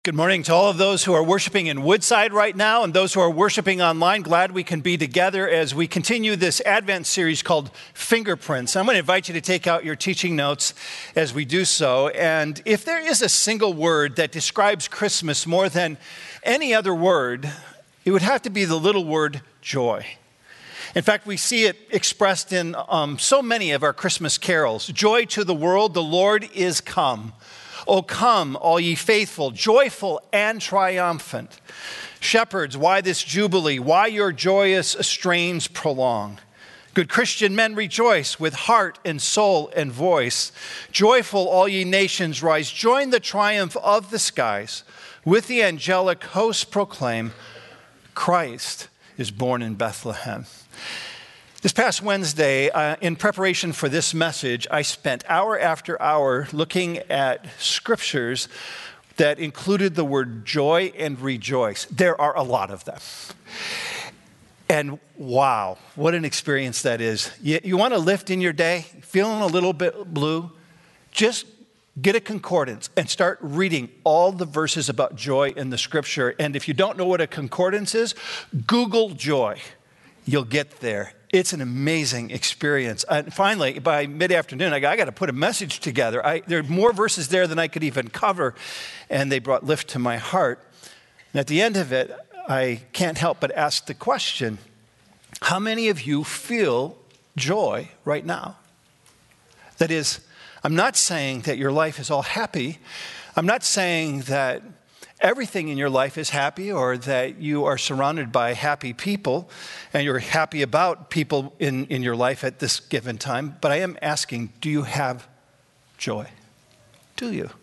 Good morning to all of those who are worshiping in Woodside right now and those who are worshiping online. Glad we can be together as we continue this Advent series called Fingerprints. I'm going to invite you to take out your teaching notes as we do so. And if there is a single word that describes Christmas more than any other word, it would have to be the little word joy. In fact, we see it expressed in so many of our Christmas carols. Joy to the world, the Lord is come. O come, all ye faithful, joyful and triumphant. Shepherds, why this jubilee? Why your joyous strains prolong? Good Christian men rejoice with heart and soul and voice. Joyful, all ye nations rise. Join the triumph of the skies. With the angelic hosts proclaim, Christ is born in Bethlehem. This past Wednesday, in preparation for this message, I spent hour after hour looking at scriptures that included the word joy and rejoice. There are a lot of them. And wow, what an experience that is. You want to lift in your day, feeling a little bit blue? Just get a concordance and start reading all the verses about joy in the scripture. And if you don't know what a concordance is, Google joy. You'll get there. It's an amazing experience. And finally, by mid-afternoon, I got to put a message together. There are more verses there than I could even cover, and they brought lift to my heart. And at the end of it, I can't help but ask the question, how many of you feel joy right now? That is, I'm not saying that your life is all happy. I'm not saying that everything in your life is happy or that you are surrounded by happy people and you're happy about people in your life at this given time. But I am asking, do you have joy? Do you?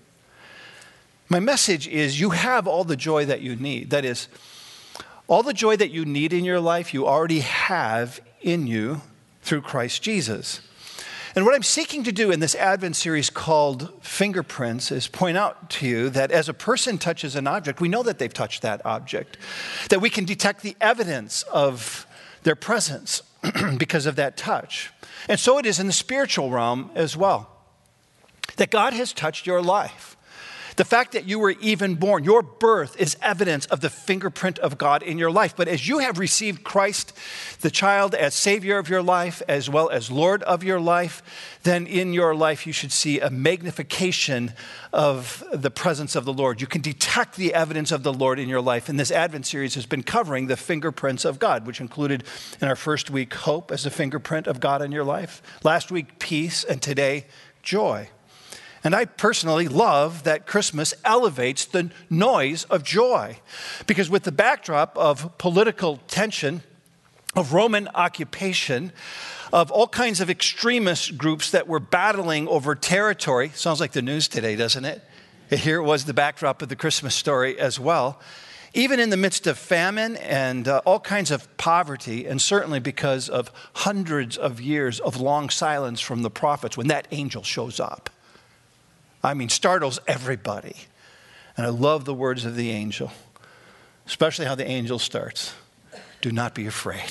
My message is you have all the joy that you need. That is, all the joy that you need in your life, you already have in you through Christ Jesus. And what I'm seeking to do in this Advent series called Fingerprints is point out to you that as a person touches an object, we know that they've touched that object, that we can detect the evidence of their presence because of that touch. And so it is in the spiritual realm as well, that God has touched your life. The fact that you were even born, your birth is evidence of the fingerprint of God in your life. But as you have received Christ, the child, as Savior of your life, as well as Lord of your life, then in your life you should see a magnification of the presence of the Lord. You can detect the evidence of the Lord in your life. And this Advent series has been covering the fingerprints of God, which included in our first week, hope as a fingerprint of God in your life. Last week, peace, and today, joy. And I personally love that Christmas elevates the noise of joy, because with the backdrop of political tension, of Roman occupation, of all kinds of extremist groups that were battling over territory, sounds like the news today, doesn't it? Here was the backdrop of the Christmas story as well. Even in the midst of famine and all kinds of poverty, and certainly because of hundreds of years of long silence from the prophets, when that angel shows up, startles everybody. And I love the words of the angel, especially how the angel starts. Do not be afraid.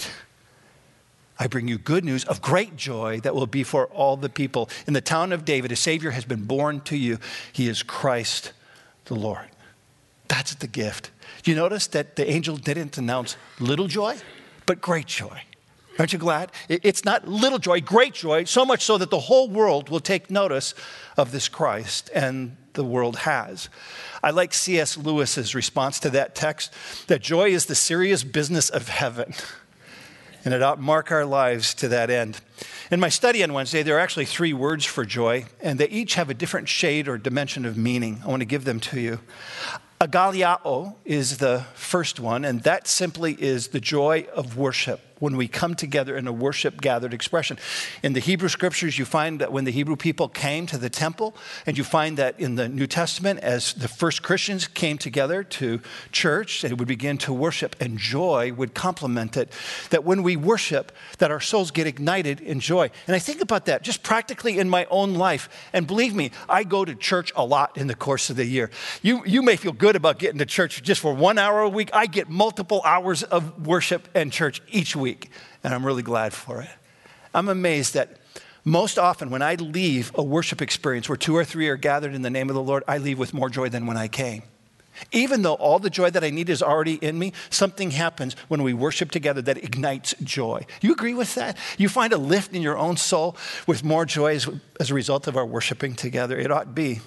I bring you good news of great joy that will be for all the people. In the town of David, a Savior has been born to you. He is Christ the Lord. That's the gift. Do you notice that the angel didn't announce little joy, but great joy? Aren't you glad? It's not little joy, great joy, so much so that the whole world will take notice of this Christ, and the world has. I like C.S. Lewis's response to that text, that joy is the serious business of heaven, and it ought to mark our lives to that end. In my study on Wednesday, there are actually 3 words for joy, and they each have a different shade or dimension of meaning. I want to give them to you. Agaliao is the first one, and that simply is the joy of worship, when we come together in a worship-gathered expression. In the Hebrew scriptures, you find that when the Hebrew people came to the temple, and you find that in the New Testament, as the first Christians came together to church, they would begin to worship, and joy would complement it. That when we worship, that our souls get ignited in joy. And I think about that just practically in my own life. And believe me, I go to church a lot in the course of the year. You may feel good about getting to church just for 1 hour a week. I get multiple hours of worship and church each week. And I'm really glad for it. I'm amazed that most often when I leave a worship experience where 2 or 3 are gathered in the name of the Lord, I leave with more joy than when I came. Even though all the joy that I need is already in me, something happens when we worship together that ignites joy. You agree with that? You find a lift in your own soul with more joy as a result of our worshiping together. It ought to be.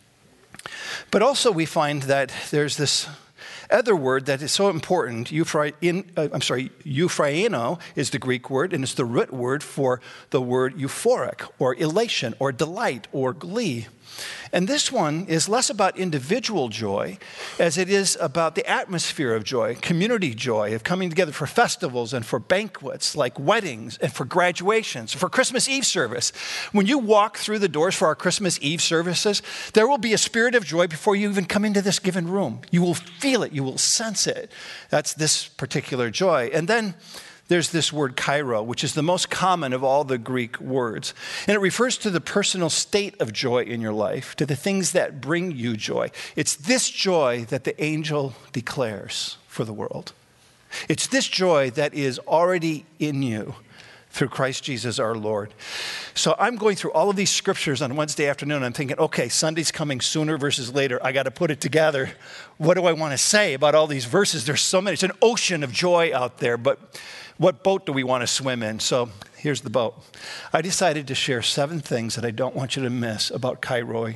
But also we find that there's this other word that is so important. Euphraino is the Greek word, and it's the root word for the word euphoric, or elation, or delight, or glee. And this one is less about individual joy as it is about the atmosphere of joy, community joy, of coming together for festivals and for banquets like weddings and for graduations, for Christmas Eve service. When you walk through the doors for our Christmas Eve services, there will be a spirit of joy before you even come into this given room. You will feel it. You will sense it. That's this particular joy. And then there's this word kairo, which is the most common of all the Greek words. And it refers to the personal state of joy in your life, to the things that bring you joy. It's this joy that the angel declares for the world. It's this joy that is already in you through Christ Jesus our Lord. So I'm going through all of these scriptures on Wednesday afternoon. I'm thinking, okay, Sunday's coming sooner versus later. I got to put it together. What do I want to say about all these verses? There's so many. It's an ocean of joy out there, but what boat do we want to swim in? So here's the boat. I decided to share 7 things that I don't want you to miss about kairoi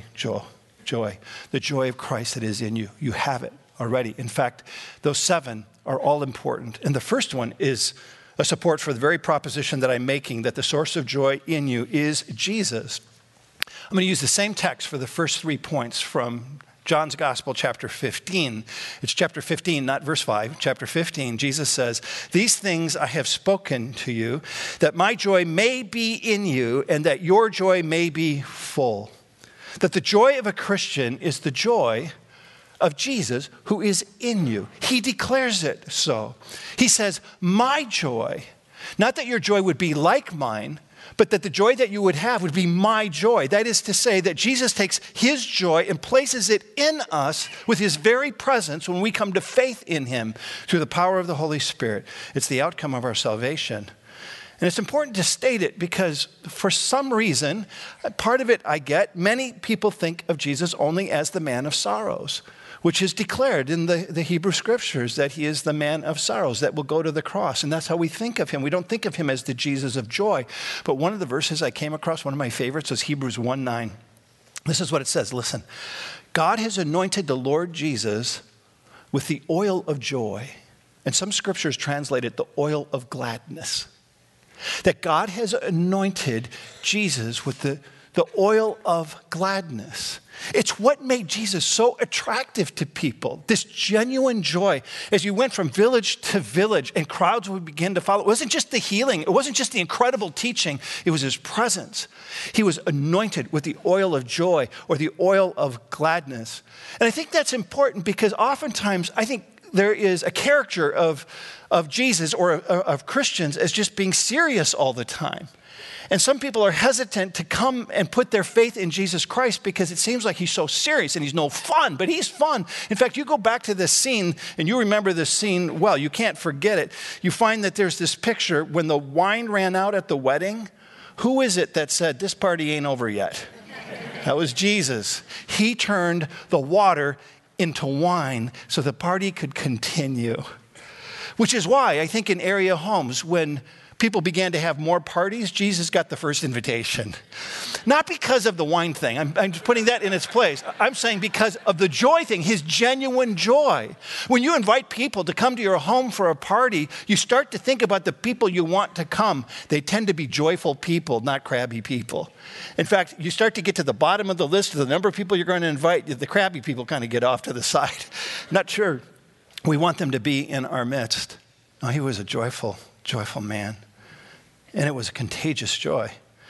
joy, the joy of Christ that is in you. You have it already. In fact, those 7 are all important. And the first one is a support for the very proposition that I'm making, that the source of joy in you is Jesus. I'm going to use the same text for the first 3 points from John's Gospel, chapter 15. It's chapter 15, not verse 5. Chapter 15, Jesus says, "These things I have spoken to you, that my joy may be in you, and that your joy may be full." That the joy of a Christian is the joy of Jesus who is in you. He declares it so. He says, my joy, not that your joy would be like mine, but that the joy that you would have would be my joy. That is to say that Jesus takes his joy and places it in us with his very presence when we come to faith in him through the power of the Holy Spirit. It's the outcome of our salvation. And it's important to state it because for some reason, part of it I get, many people think of Jesus only as the man of sorrows, which is declared in the Hebrew scriptures that he is the man of sorrows that will go to the cross. And that's how we think of him. We don't think of him as the Jesus of joy. But one of the verses I came across, one of my favorites, was Hebrews 1:9. This is what it says. Listen, God has anointed the Lord Jesus with the oil of joy. And some scriptures translate it the oil of gladness. That God has anointed Jesus with the oil of gladness. It's what made Jesus so attractive to people, this genuine joy. As you went from village to village and crowds would begin to follow, it wasn't just the healing, it wasn't just the incredible teaching, it was his presence. He was anointed with the oil of joy or the oil of gladness. And I think that's important because oftentimes I think there is a character of Jesus or of Christians as just being serious all the time. And some people are hesitant to come and put their faith in Jesus Christ because it seems like he's so serious and he's no fun, but he's fun. In fact, you go back to this scene and you remember this scene well, you can't forget it. You find that there's this picture when the wine ran out at the wedding. Who is it that said, this party ain't over yet? That was Jesus. He turned the water into wine so the party could continue. Which is why I think in area homes, when people began to have more parties, Jesus got the first invitation. Not because of the wine thing. I'm just putting that in its place. I'm saying because of the joy thing, his genuine joy. When you invite people to come to your home for a party, you start to think about the people you want to come. They tend to be joyful people, not crabby people. In fact, you start to get to the bottom of the list of the number of people you're going to invite, the crabby people kind of get off to the side. Not sure we want them to be in our midst. No, he was a joyful man. And it was a contagious joy.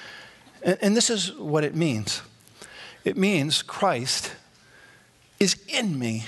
And this is what it means. It means Christ is in me.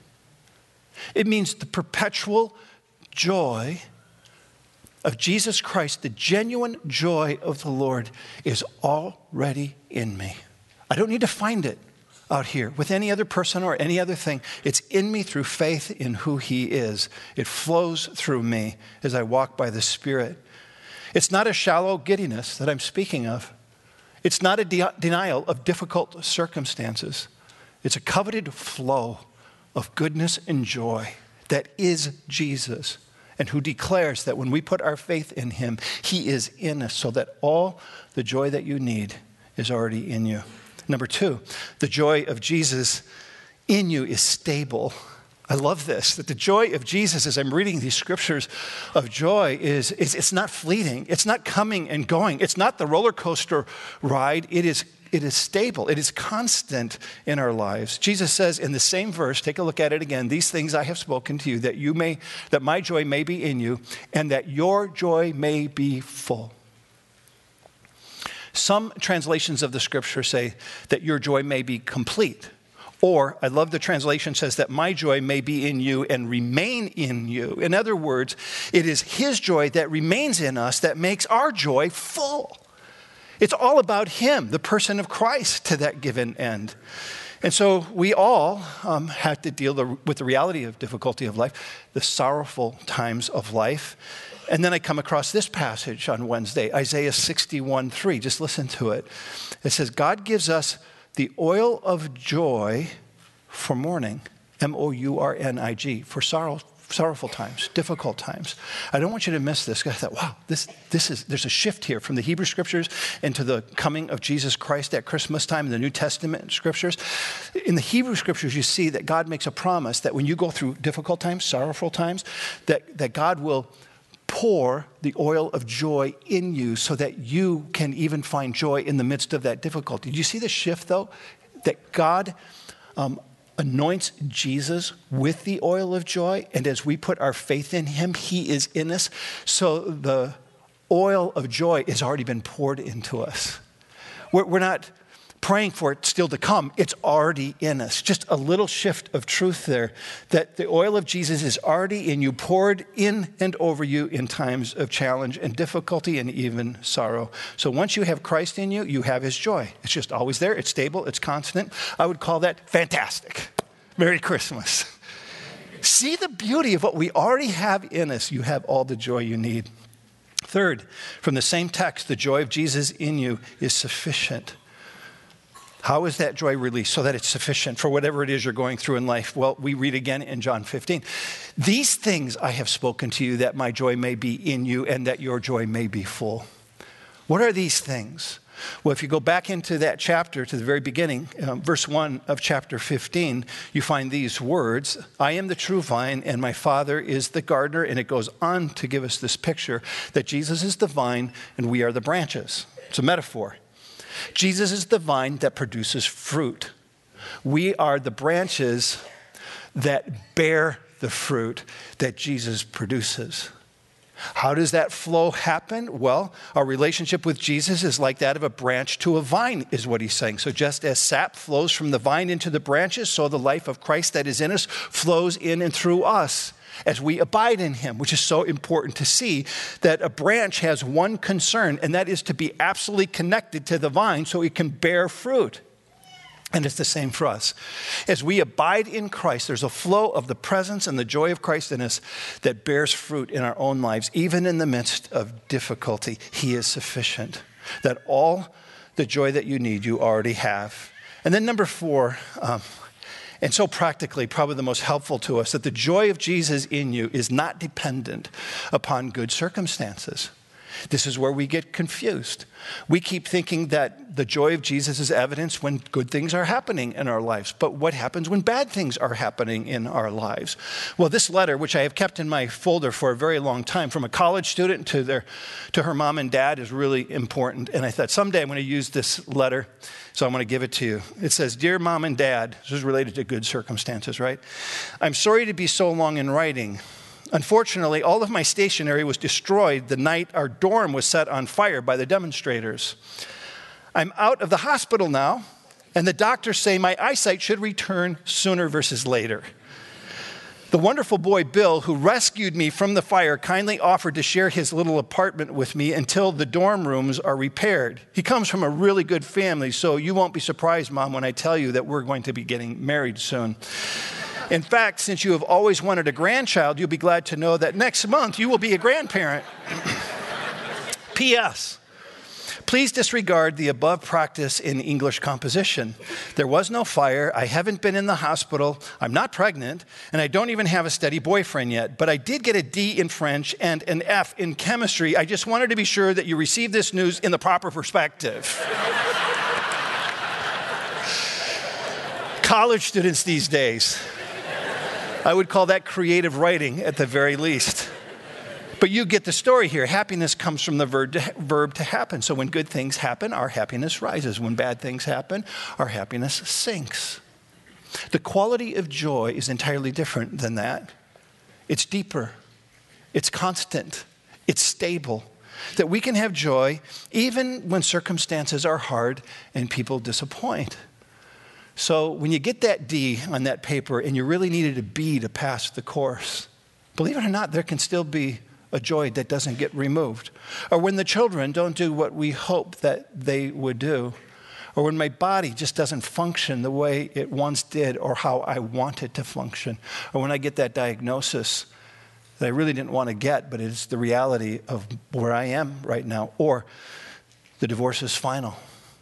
It means the perpetual joy of Jesus Christ, the genuine joy of the Lord is already in me. I don't need to find it out here with any other person or any other thing. It's in me through faith in who he is. It flows through me as I walk by the Spirit. It's not a shallow giddiness that I'm speaking of. It's not a denial of difficult circumstances. It's a coveted flow of goodness and joy that is Jesus, and who declares that when we put our faith in him, he is in us, so that all the joy that you need is already in you. Number two, the joy of Jesus in you is stable. I love this, that the joy of Jesus, as I'm reading these scriptures of joy, is it's not fleeting. It's not coming and going. It's not the roller coaster ride. It is stable. It is constant in our lives. Jesus says in the same verse, take a look at it again, these things I have spoken to you, that my joy may be in you, and that your joy may be full. Some translations of the scripture say that your joy may be complete. Or, I love the translation says that my joy may be in you and remain in you. In other words, it is his joy that remains in us that makes our joy full. It's all about him, the person of Christ, to that given end. And so we all have to deal with the reality of difficulty of life, the sorrowful times of life. And then I come across this passage on Wednesday, Isaiah 61:3. Just listen to it. It says, God gives us the oil of joy for mourning, M-O-U-R-N-I-G, for sorrowful times, difficult times. I don't want you to miss this. I thought, wow, there's a shift here from the Hebrew scriptures into the coming of Jesus Christ at Christmas time in the New Testament scriptures. In the Hebrew scriptures, you see that God makes a promise that when you go through difficult times, sorrowful times, that God will pour the oil of joy in you so that you can even find joy in the midst of that difficulty. Do you see the shift, though? That God anoints Jesus with the oil of joy, and as we put our faith in him, he is in us. So the oil of joy has already been poured into us. We're not praying for it still to come. It's already in us. Just a little shift of truth there, that the oil of Jesus is already in you, poured in and over you in times of challenge and difficulty and even sorrow. So once you have Christ in you, you have his joy. It's just always there. It's stable. It's constant. I would call that fantastic. Merry Christmas. See the beauty of what we already have in us. You have all the joy you need. Third, from the same text, the joy of Jesus in you is sufficient. How is that joy released so that it's sufficient for whatever it is you're going through in life? Well, we read again in John 15. These things I have spoken to you that my joy may be in you and that your joy may be full. What are these things? Well, if you go back into that chapter to the very beginning, verse 1 of chapter 15, you find these words, I am the true vine and my Father is the gardener. And it goes on to give us this picture that Jesus is the vine and we are the branches. It's a metaphor. Jesus is the vine that produces fruit. We are the branches that bear the fruit that Jesus produces. How does that flow happen? Well, our relationship with Jesus is like that of a branch to a vine, is what he's saying. So just as sap flows from the vine into the branches, so the life of Christ that is in us flows in and through us as we abide in him, which is so important to see that a branch has one concern, and that is to be absolutely connected to the vine so it can bear fruit. And it's the same for us. As we abide in Christ, there's a flow of the presence and the joy of Christ in us that bears fruit in our own lives. Even in the midst of difficulty, he is sufficient. That all the joy that you need, you already have. And then number 4, and so practically, probably the most helpful to us, that the joy of Jesus in you is not dependent upon good circumstances. This is where we get confused. We keep thinking that the joy of Jesus is evidenced when good things are happening in our lives. But what happens when bad things are happening in our lives? Well, this letter, which I have kept in my folder for a very long time, from a college student to her mom and dad, is really important. And I thought someday I'm going to use this letter, so I'm going to give it to you. It says, Dear Mom and Dad, this is related to good circumstances, right? I'm sorry to be so long in writing. Unfortunately, all of my stationery was destroyed the night our dorm was set on fire by the demonstrators. I'm out of the hospital now, and the doctors say my eyesight should return sooner versus later. The wonderful boy, Bill, who rescued me from the fire, kindly offered to share his little apartment with me until the dorm rooms are repaired. He comes from a really good family, so you won't be surprised, Mom, when I tell you that we're going to be getting married soon. In fact, since you have always wanted a grandchild, you'll be glad to know that next month you will be a grandparent. P.S. Please disregard the above practice in English composition. There was no fire. I haven't been in the hospital. I'm not pregnant. And I don't even have a steady boyfriend yet. But I did get a D in French and an F in chemistry. I just wanted to be sure that you received this news in the proper perspective. College students these days, I would call that creative writing at the very least. But you get the story here. Happiness comes from the verb to happen. So when good things happen, our happiness rises. When bad things happen, our happiness sinks. The quality of joy is entirely different than that. It's deeper. It's constant. It's stable. That we can have joy even when circumstances are hard and people disappoint. So when you get that D on that paper and you really needed a B to pass the course, believe it or not, there can still be a joy that doesn't get removed. Or when the children don't do what we hope that they would do. Or when my body just doesn't function the way it once did or how I want it to function. Or when I get that diagnosis that I really didn't want to get, but it's the reality of where I am right now. Or the divorce is final.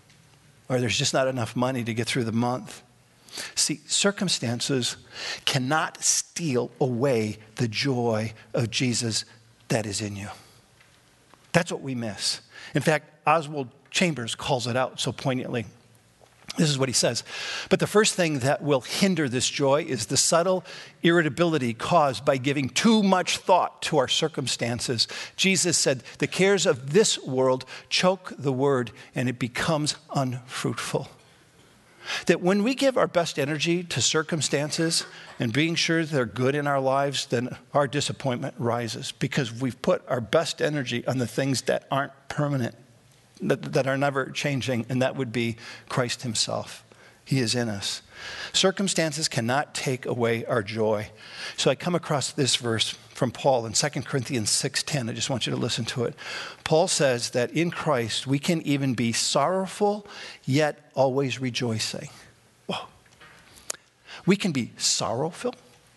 Or there's just not enough money to get through the month. See, circumstances cannot steal away the joy of Jesus that is in you. That's what we miss. In fact, Oswald Chambers calls it out so poignantly. This is what he says. But the first thing that will hinder this joy is the subtle irritability caused by giving too much thought to our circumstances. Jesus said, the cares of this world choke the word and it becomes unfruitful. That when we give our best energy to circumstances and being sure they're good in our lives, then our disappointment rises because we've put our best energy on the things that aren't permanent, that are never changing, and that would be Christ himself. He is in us. Circumstances cannot take away our joy. So I come across this verse from Paul in 2 Corinthians 6:10. I just want you to listen to it. Paul says that in Christ we can even be sorrowful yet always rejoicing. Whoa. We can be sorrowful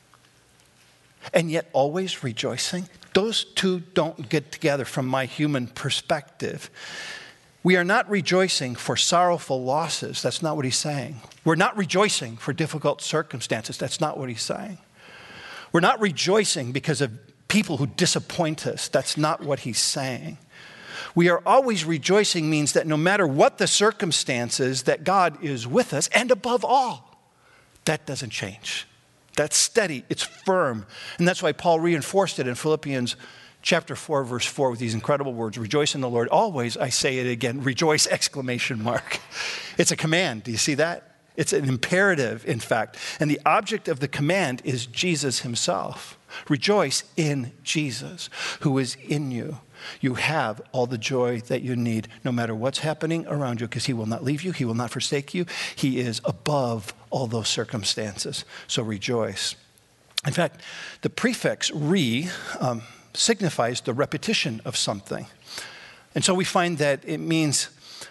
and yet always rejoicing. Those two don't get together from my human perspective. We are not rejoicing for sorrowful losses. That's not what he's saying. We're not rejoicing for difficult circumstances. That's not what he's saying. We're not rejoicing because of people who disappoint us. That's not what he's saying. We are always rejoicing means that no matter what the circumstances, that God is with us, and above all, that doesn't change. That's steady. It's firm. And that's why Paul reinforced it in Philippians chapter 4, verse 4 with these incredible words. Rejoice in the Lord. Always, I say it again, rejoice, exclamation mark. It's a command. Do you see that? It's an imperative, in fact. And the object of the command is Jesus himself. Rejoice in Jesus, who is in you. You have all the joy that you need, no matter what's happening around you, because he will not leave you. He will not forsake you. He is above all those circumstances. So rejoice. In fact, the prefix re signifies the repetition of something. And so we find that it means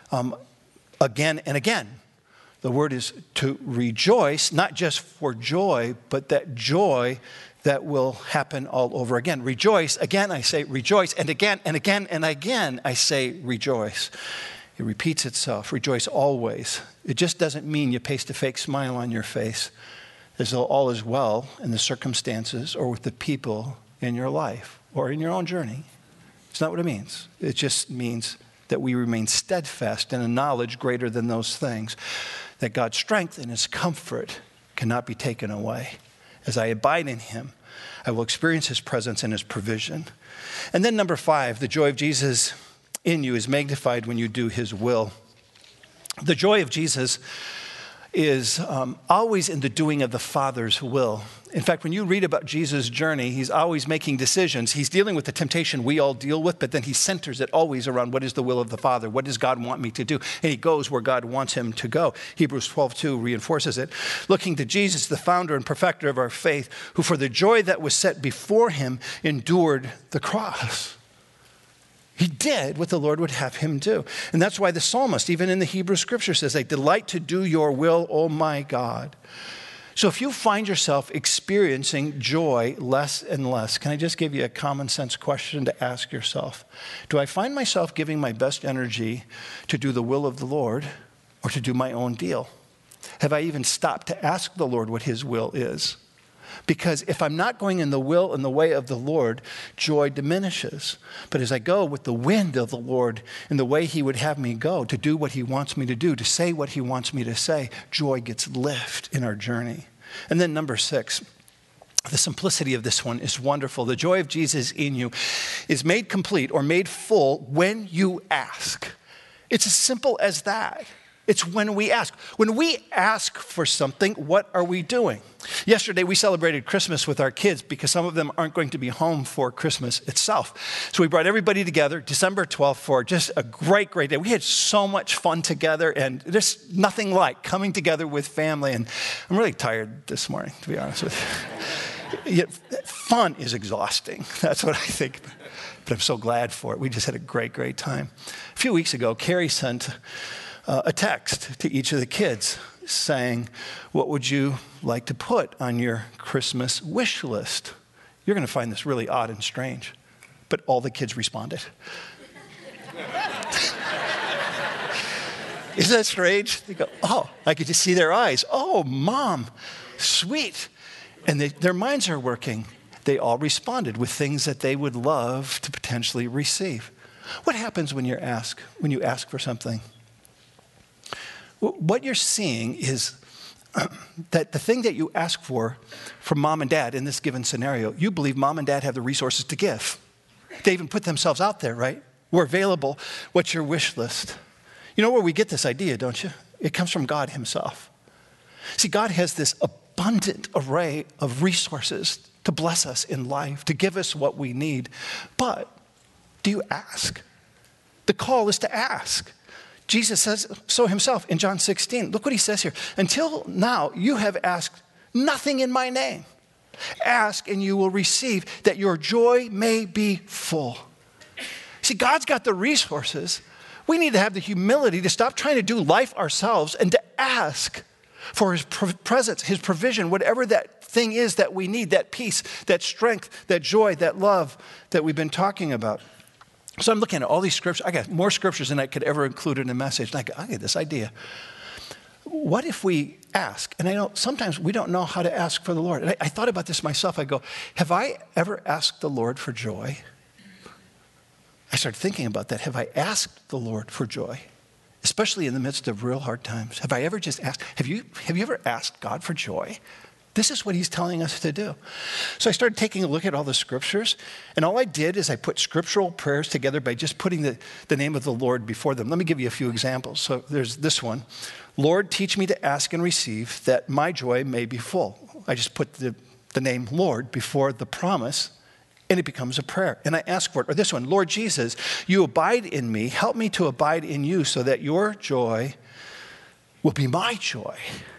again and again. The word is to rejoice, not just for joy, but that joy that will happen all over again. Rejoice, again I say rejoice, and again and again and again I say rejoice. It repeats itself, rejoice always. It just doesn't mean you paste a fake smile on your face as though all is well in the circumstances or with the people in your life or in your own journey. It's not what it means. It just means that we remain steadfast in a knowledge greater than those things, that God's strength and his comfort cannot be taken away. As I abide in him, I will experience his presence and his provision. And then number 5, the joy of Jesus in you is magnified when you do his will. The joy of Jesus is always in the doing of the Father's will. In fact, when you read about Jesus' journey, he's always making decisions. He's dealing with the temptation we all deal with, but then he centers it always around what is the will of the Father? What does God want me to do? And he goes where God wants him to go. Hebrews 12:2 reinforces it. Looking to Jesus, the founder and perfecter of our faith, who for the joy that was set before him endured the cross. He did what the Lord would have him do. And that's why the psalmist, even in the Hebrew scripture, says, I delight to do your will, O my God. So if you find yourself experiencing joy less and less, can I just give you a common sense question to ask yourself? Do I find myself giving my best energy to do the will of the Lord or to do my own deal? Have I even stopped to ask the Lord what his will is? Because if I'm not going in the will and the way of the Lord, joy diminishes. But as I go with the wind of the Lord in the way he would have me go, to do what he wants me to do, to say what he wants me to say, joy gets lift in our journey. And then number 6, the simplicity of this one is wonderful. The joy of Jesus in you is made complete or made full when you ask. It's as simple as that. It's when we ask. When we ask for something, what are we doing? Yesterday, we celebrated Christmas with our kids because some of them aren't going to be home for Christmas itself. So we brought everybody together December 12th for just a great, great day. We had so much fun together, and there's nothing like coming together with family. And I'm really tired this morning, to be honest with you. Yet, fun is exhausting. That's what I think. But I'm so glad for it. We just had a great, great time. A few weeks ago, Carrie sent a text to each of the kids saying, what would you like to put on your Christmas wish list? You're going to find this really odd and strange, but all the kids responded. Isn't that strange? They go, oh, I could just see their eyes. Oh, Mom, sweet. And their minds are working. They all responded with things that they would love to potentially receive. What happens when you ask for something? What you're seeing is that the thing that you ask for from mom and dad in this given scenario, you believe mom and dad have the resources to give. They even put themselves out there, right? We're available. What's your wish list? You know where we get this idea, don't you? It comes from God himself. See, God has this abundant array of resources to bless us in life, to give us what we need. But do you ask? The call is to ask. Jesus says so himself in John 16. Look what he says here. Until now, you have asked nothing in my name. Ask and you will receive, that your joy may be full. See, God's got the resources. We need to have the humility to stop trying to do life ourselves and to ask for his presence, his provision, whatever that thing is that we need, that peace, that strength, that joy, that love that we've been talking about. So I'm looking at all these scriptures. I got more scriptures than I could ever include in a message. And I get this idea. What if we ask? And I know sometimes we don't know how to ask for the Lord. And I thought about this myself. I go, have I ever asked the Lord for joy? I started thinking about that. Have I asked the Lord for joy? Especially in the midst of real hard times. Have I ever just asked? Have you ever asked God for joy? This is what he's telling us to do. So I started taking a look at all the scriptures, and all I did is I put scriptural prayers together by just putting the name of the Lord before them. Let me give you a few examples. So there's this one. Lord, teach me to ask and receive that my joy may be full. I just put the name Lord before the promise, and it becomes a prayer. And I ask for it. Or this one, Lord Jesus, you abide in me. Help me to abide in you so that your joy will be my joy.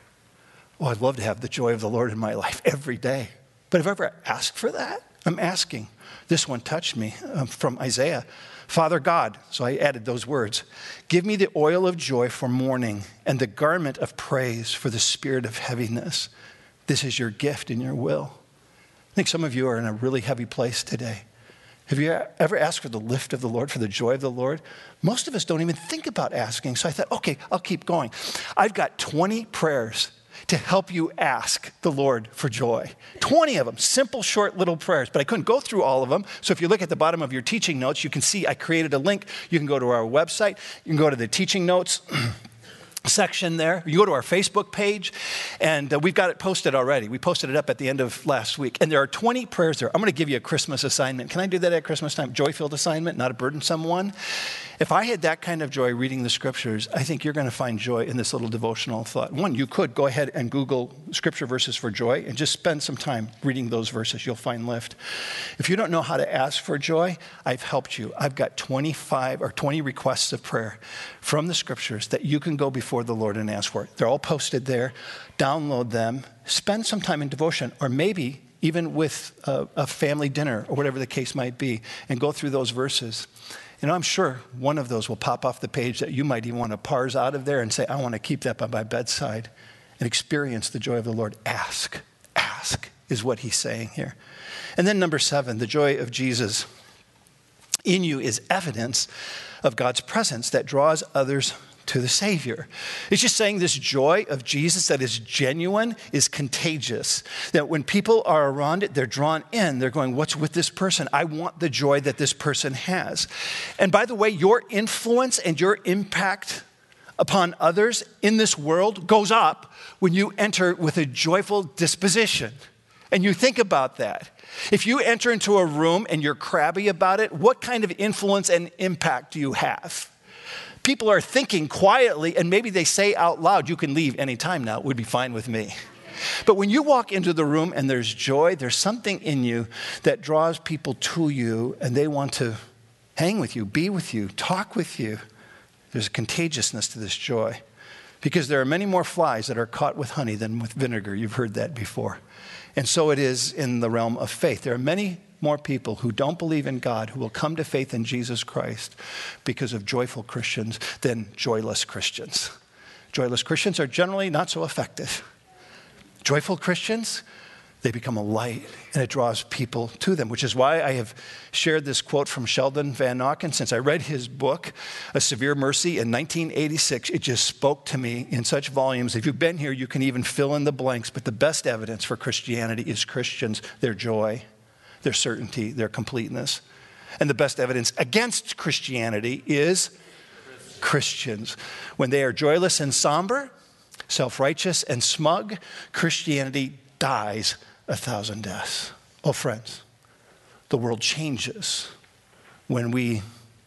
Oh, I'd love to have the joy of the Lord in my life every day. But have I ever asked for that? I'm asking. This one touched me from Isaiah. Father God, so I added those words, give me the oil of joy for mourning and the garment of praise for the spirit of heaviness. This is your gift and your will. I think some of you are in a really heavy place today. Have you ever asked for the lift of the Lord, for the joy of the Lord? Most of us don't even think about asking. So I thought, okay, I'll keep going. I've got 20 prayers to help you ask the Lord for joy. 20 of them, simple, short, little prayers. But I couldn't go through all of them. So if you look at the bottom of your teaching notes, you can see I created a link. You can go to our website. You can go to the teaching notes section there. You go to our Facebook page, and we've got it posted already. We posted it up at the end of last week. And there are 20 prayers there. I'm going to give you a Christmas assignment. Can I do that at Christmas time? Joy-filled assignment, not a burdensome one. If I had that kind of joy reading the scriptures, I think you're going to find joy in this little devotional thought. One, you could go ahead and Google scripture verses for joy and just spend some time reading those verses. You'll find lift. If you don't know how to ask for joy, I've helped you. I've got 25 or 20 requests of prayer from the scriptures that you can go before the Lord and ask for. They're all posted there. Download them. Spend some time in devotion, or maybe even with a family dinner or whatever the case might be, and go through those verses. And I'm sure one of those will pop off the page that you might even want to parse out of there and say, I want to keep that by my bedside. and experience the joy of the Lord, ask. Ask is what he's saying here. And then number 7, the joy of Jesus in you is evidence of God's presence that draws others to the Savior. It's just saying this joy of Jesus that is genuine is contagious. That when people are around it, they're drawn in. They're going, what's with this person? I want the joy that this person has. And by the way, your influence and your impact upon others in this world goes up when you enter with a joyful disposition. And you think about that. If you enter into a room and you're crabby about it, what kind of influence and impact do you have? People are thinking quietly, and maybe they say out loud, you can leave anytime now, it would be fine with me. But when you walk into the room and there's joy, there's something in you that draws people to you, and they want to hang with you, be with you, talk with you. There's a contagiousness to this joy, because there are many more flies that are caught with honey than with vinegar. You've heard that before. And so it is in the realm of faith. There are many more people who don't believe in God who will come to faith in Jesus Christ because of joyful Christians than joyless Christians. Joyless Christians are generally not so effective. Joyful Christians, they become a light, and it draws people to them, which is why I have shared this quote from Sheldon Van Auken. Since I read his book, A Severe Mercy, in 1986, it just spoke to me in such volumes. If you've been here, you can even fill in the blanks, but the best evidence for Christianity is Christians, their joy, their certainty, their completeness. And the best evidence against Christianity is Christians. When they are joyless and somber, self-righteous and smug, Christianity dies 1,000 deaths. Oh, friends, the world changes when we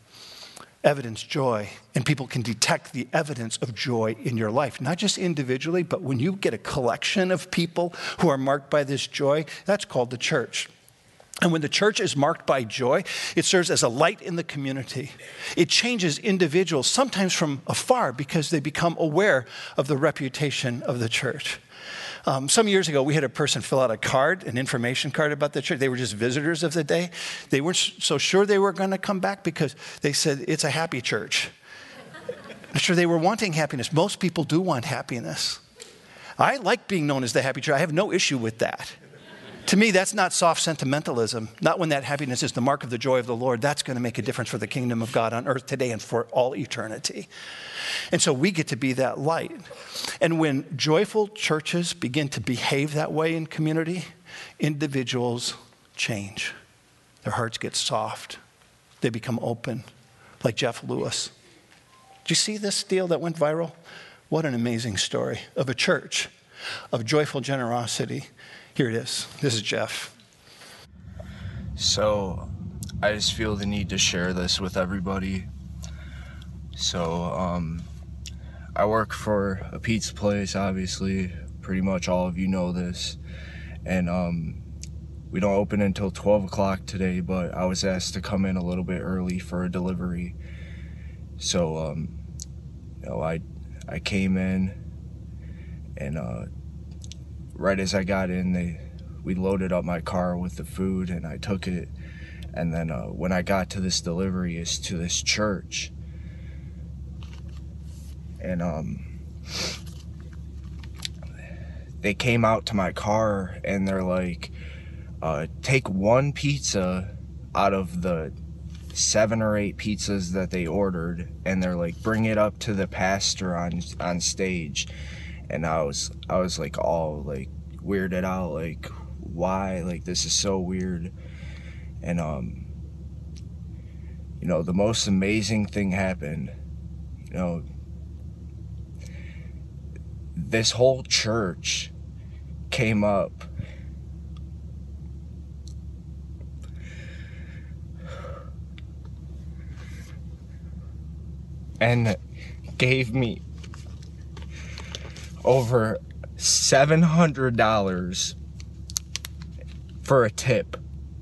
evidence joy, and people can detect the evidence of joy in your life, not just individually, but when you get a collection of people who are marked by this joy, that's called the church. And when the church is marked by joy, it serves as a light in the community. It changes individuals, sometimes from afar, because they become aware of the reputation of the church. Some years ago, we had a person fill out a card, an information card about the church. They were just visitors of the day. They weren't so sure they were going to come back because they said, it's a happy church. I'm sure they were wanting happiness. Most people do want happiness. I like being known as the happy church. I have no issue with that. To me, that's not soft sentimentalism. Not when that happiness is the mark of the joy of the Lord. That's going to make a difference for the kingdom of God on earth today and for all eternity. And so we get to be that light. And when joyful churches begin to behave that way in community, individuals change. Their hearts get soft. They become open, like Jeff Lewis. Did you see this deal that went viral? What an amazing story of a church of joyful generosity. Here it is. This is Jeff. So I just feel the need to share this with everybody. So I work for a pizza place, obviously. Pretty much all of you know this. And we don't open until 12 o'clock today, but I was asked to come in a little bit early for a delivery. So I came in, and right as I got in, we loaded up my car with the food, and I took it. And then when I got to this delivery, it's to this church. And they came out to my car, and they're like, take one pizza out of the 7 or 8 pizzas that they ordered, and they're like, bring it up to the pastor on stage. And I was like all like weirded out, like, why? Like, this is so weird. And the most amazing thing happened. This whole church came up and gave me over $700 for a tip.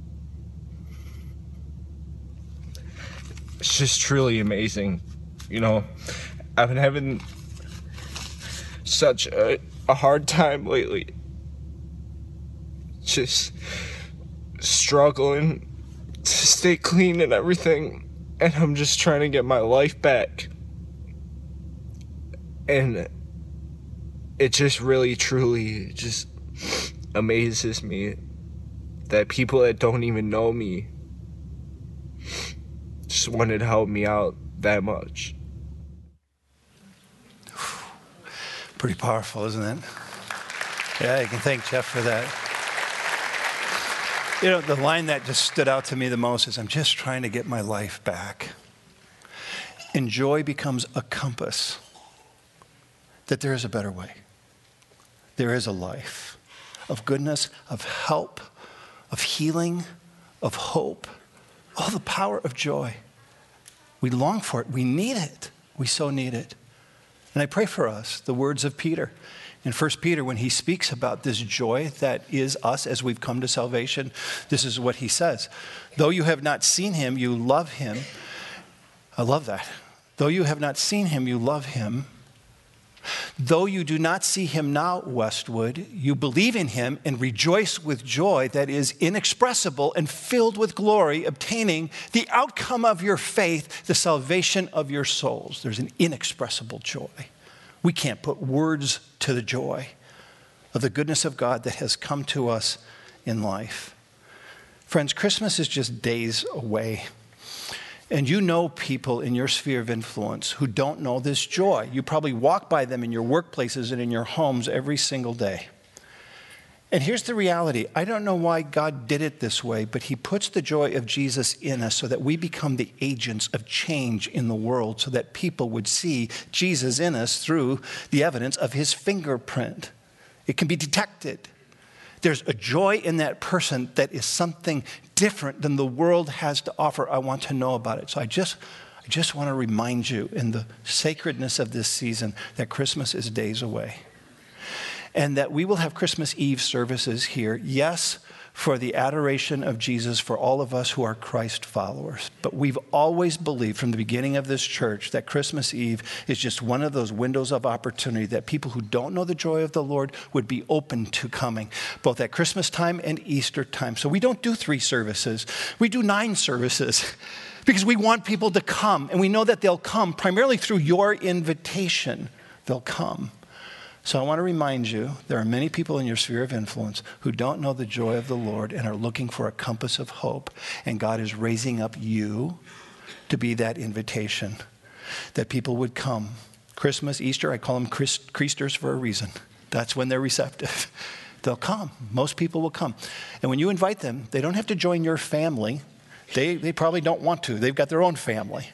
It's just truly amazing. I've been having such a hard time lately. Just struggling to stay clean and everything. And I'm just trying to get my life back. And it just really, truly just amazes me that people that don't even know me just wanted to help me out that much. Pretty powerful, isn't it? Yeah, you can thank Jeff for that. You know, the line that just stood out to me the most is, I'm just trying to get my life back. And joy becomes a compass that there is a better way. There is a life of goodness, of help, of healing, of hope, all the power of joy. We long for it. We need it. We so need it. And I pray for us, the words of Peter. In 1 Peter, when he speaks about this joy that is us as we've come to salvation, this is what he says. Though you have not seen him, you love him. I love that. Though you have not seen him, you love him. Though you do not see him now, Westwood, you believe in him and rejoice with joy that is inexpressible and filled with glory, obtaining the outcome of your faith, the salvation of your souls. There's an inexpressible joy. We can't put words to the joy of the goodness of God that has come to us in life. Friends, Christmas is just days away. And you know people in your sphere of influence who don't know this joy. You probably walk by them in your workplaces and in your homes every single day. And here's the reality. I don't know why God did it this way, but he puts the joy of Jesus in us so that we become the agents of change in the world, so that people would see Jesus in us through the evidence of his fingerprint. It can be detected. There's a joy in that person that is something different than the world has to offer. I want to know about it. So I just want to remind you in the sacredness of this season that Christmas is days away. And that we will have Christmas Eve services here, yes, for the adoration of Jesus for all of us who are Christ followers. But we've always believed from the beginning of this church that Christmas Eve is just one of those windows of opportunity that people who don't know the joy of the Lord would be open to coming, both at Christmas time and Easter time. So we don't do 3 services. We do 9 services because we want people to come. And we know that they'll come primarily through your invitation. They'll come. So I want to remind you, there are many people in your sphere of influence who don't know the joy of the Lord and are looking for a compass of hope. And God is raising up you to be that invitation, that people would come. Christmas, Easter, I call them Creasters for a reason. That's when they're receptive. They'll come. Most people will come. And when you invite them, they don't have to join your family. They probably don't want to. They've got their own family.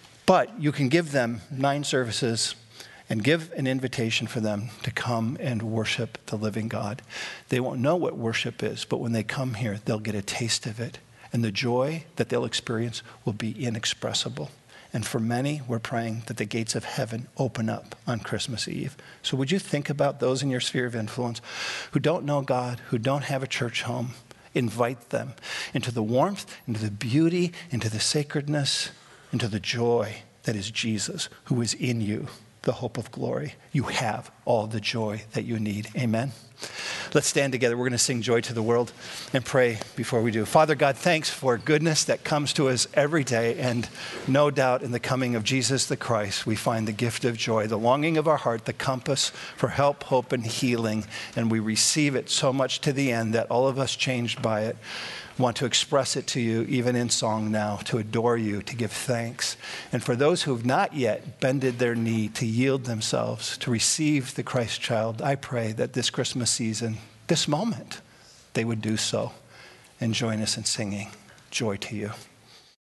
But you can give them 9 services and give an invitation for them to come and worship the living God. They won't know what worship is, but when they come here, they'll get a taste of it. And the joy that they'll experience will be inexpressible. And for many, we're praying that the gates of heaven open up on Christmas Eve. So would you think about those in your sphere of influence who don't know God, who don't have a church home? Invite them into the warmth, into the beauty, into the sacredness, into the joy that is Jesus, who is in you, the hope of glory. You have all the joy that you need. Amen. Let's stand together. We're going to sing Joy to the World and pray before we do. Father God, thanks for goodness that comes to us every day. And no doubt in the coming of Jesus the Christ, we find the gift of joy, the longing of our heart, the compass for help, hope, and healing. And we receive it so much to the end that all of us changed by it want to express it to you, even in song now, to adore you, to give thanks. And for those who have not yet bended their knee to yield themselves, to receive the Christ child, I pray that this Christmas season, this moment, they would do so and join us in singing Joy to You.